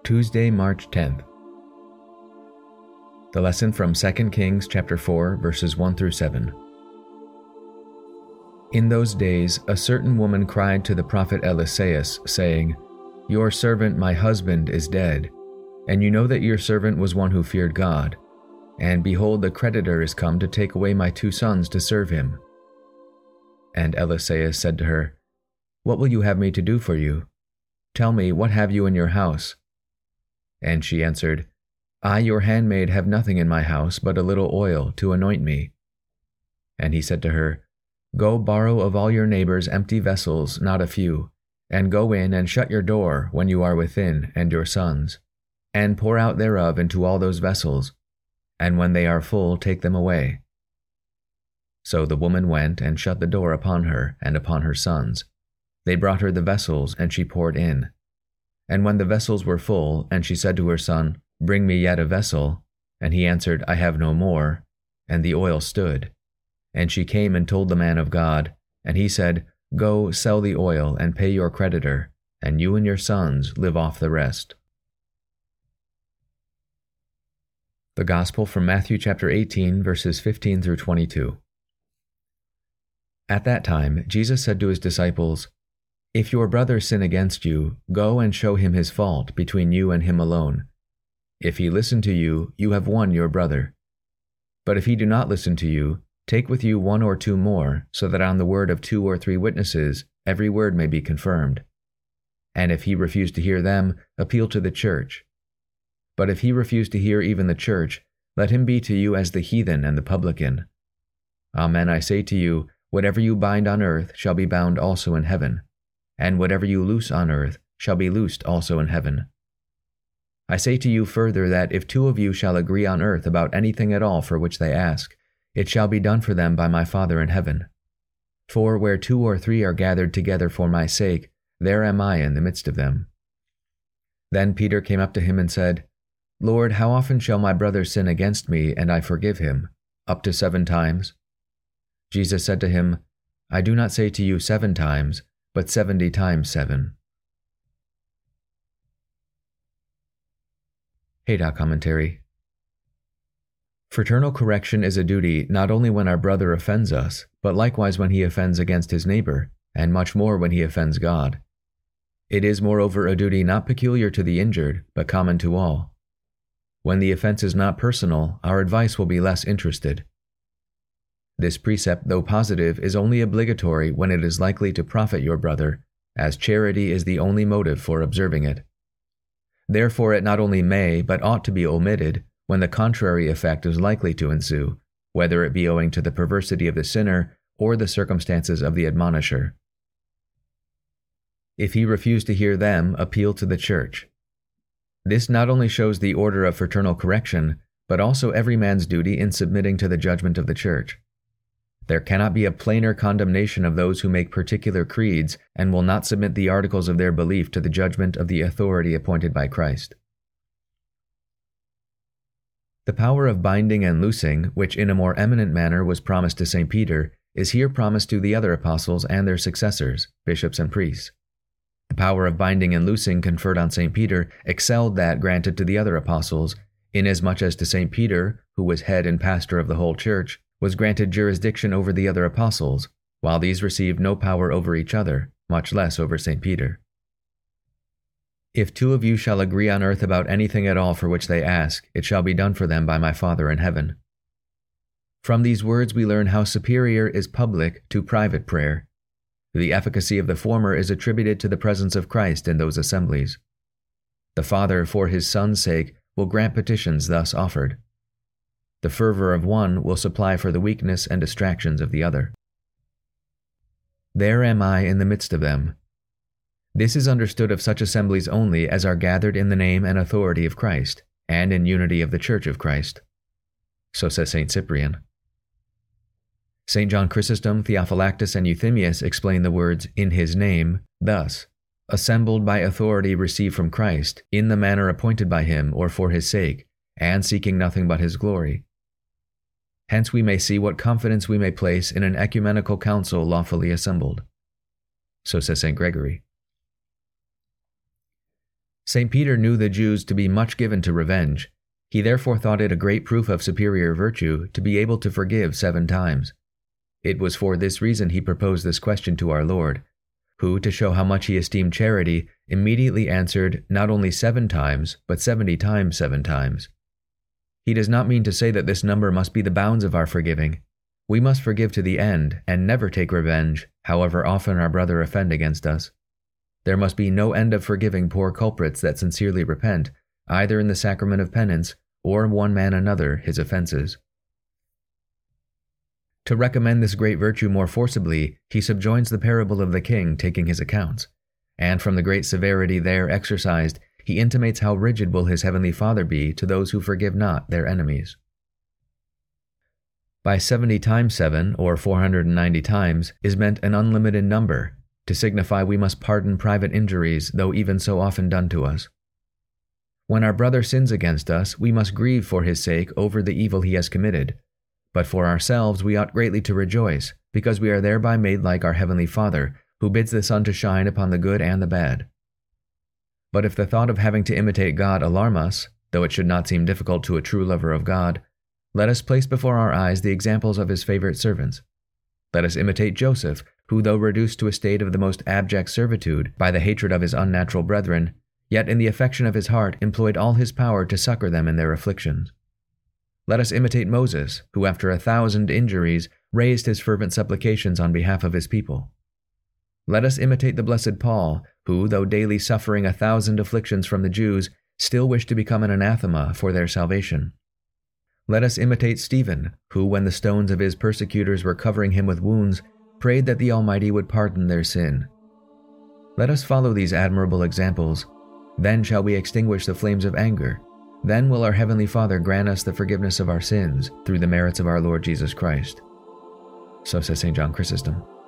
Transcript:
Tuesday, March 10th. The lesson from 2 Kings chapter 4, verses 1 through 7. In those days, a certain woman cried to the prophet Eliseus, saying, "Your servant my husband is dead, and you know that your servant was one who feared God. And behold, the creditor is come to take away my 2 sons to serve him." And Eliseus said to her, "What will you have me to do for you? Tell me, what have you in your house?" And she answered, "I, your handmaid, have nothing in my house but a little oil to anoint me." And he said to her, "Go borrow of all your neighbors empty vessels, not a few, and go in and shut your door when you are within, and your sons, and pour out thereof into all those vessels, and when they are full, take them away." So the woman went and shut the door upon her and upon her sons. They brought her the vessels, and she poured in. And when the vessels were full, and she said to her son, "Bring me yet a vessel," and he answered, "I have no more," and the oil stood. And she came and told the man of God, and he said, "Go, sell the oil, and pay your creditor, and you and your sons live off the rest." The Gospel from Matthew chapter 18, verses 15 through 22. At that time, Jesus said to his disciples, "If your brother sin against you, go and show him his fault between you and him alone. If he listen to you, you have won your brother. But if he do not listen to you, take with you 1 or 2 more, so that on the word of 2 or 3 witnesses every word may be confirmed. And if he refuse to hear them, appeal to the church. But if he refuse to hear even the church, let him be to you as the heathen and the publican. Amen, I say to you, whatever you bind on earth shall be bound also in heaven, and whatever you loose on earth shall be loosed also in heaven. I say to you further that if 2 of you shall agree on earth about anything at all for which they ask, it shall be done for them by my Father in heaven. For where 2 or 3 are gathered together for my sake, there am I in the midst of them." Then Peter came up to him and said, "Lord, how often shall my brother sin against me, and I forgive him? Up to 7 times? Jesus said to him, "I do not say to you 7 times, but 70 times 7. Haydock Commentary. Fraternal correction is a duty not only when our brother offends us, but likewise when he offends against his neighbor, and much more when he offends God. It is moreover a duty not peculiar to the injured, but common to all. When the offense is not personal, our advice will be less interested. This precept, though positive, is only obligatory when it is likely to profit your brother, as charity is the only motive for observing it. Therefore it not only may, but ought to be omitted when the contrary effect is likely to ensue, whether it be owing to the perversity of the sinner or the circumstances of the admonisher. If he refuse to hear them, appeal to the church. This not only shows the order of fraternal correction, but also every man's duty in submitting to the judgment of the church. There cannot be a plainer condemnation of those who make particular creeds and will not submit the articles of their belief to the judgment of the authority appointed by Christ. The power of binding and loosing, which in a more eminent manner was promised to St. Peter, is here promised to the other apostles and their successors, bishops and priests. The power of binding and loosing conferred on St. Peter excelled that granted to the other apostles, inasmuch as to St. Peter, who was head and pastor of the whole church, was granted jurisdiction over the other apostles, while these received no power over each other, much less over St. Peter. If 2 of you shall agree on earth about anything at all for which they ask, it shall be done for them by my Father in heaven. From these words we learn how superior is public to private prayer. The efficacy of the former is attributed to the presence of Christ in those assemblies. The Father, for his Son's sake, will grant petitions thus offered. The fervor of one will supply for the weakness and distractions of the other. There am I in the midst of them. This is understood of such assemblies only as are gathered in the name and authority of Christ, and in unity of the Church of Christ. So says St. Cyprian. St. John Chrysostom, Theophylactus, and Euthymius explain the words "in his name" thus: assembled by authority received from Christ, in the manner appointed by him or for his sake, and seeking nothing but his glory. Hence we may see what confidence we may place in an ecumenical council lawfully assembled. So says St. Gregory. St. Peter knew the Jews to be much given to revenge. He therefore thought it a great proof of superior virtue to be able to forgive 7 times. It was for this reason he proposed this question to our Lord, who, to show how much he esteemed charity, immediately answered not only 7 times, but 70 times 7 times. He does not mean to say that this number must be the bounds of our forgiving. We must forgive to the end and never take revenge, however often our brother offend against us. There must be no end of forgiving poor culprits that sincerely repent, either in the sacrament of penance or one man another his offenses. To recommend this great virtue more forcibly, he subjoins the parable of the king taking his accounts, and from the great severity there exercised, he intimates how rigid will his heavenly Father be to those who forgive not their enemies. By 70 times 7, or 490 times, is meant an unlimited number, to signify we must pardon private injuries, though even so often done to us. When our brother sins against us, we must grieve for his sake over the evil he has committed. But for ourselves we ought greatly to rejoice, because we are thereby made like our heavenly Father, who bids the sun to shine upon the good and the bad. But if the thought of having to imitate God alarm us, though it should not seem difficult to a true lover of God, let us place before our eyes the examples of his favorite servants. Let us imitate Joseph, who, though reduced to a state of the most abject servitude by the hatred of his unnatural brethren, yet in the affection of his heart employed all his power to succor them in their afflictions. Let us imitate Moses, who after 1,000 injuries raised his fervent supplications on behalf of his people. Let us imitate the blessed Paul, who, though daily suffering 1,000 afflictions from the Jews, still wished to become an anathema for their salvation. Let us imitate Stephen, who, when the stones of his persecutors were covering him with wounds, prayed that the Almighty would pardon their sin. Let us follow these admirable examples. Then shall we extinguish the flames of anger. Then will our Heavenly Father grant us the forgiveness of our sins through the merits of our Lord Jesus Christ. So says St. John Chrysostom.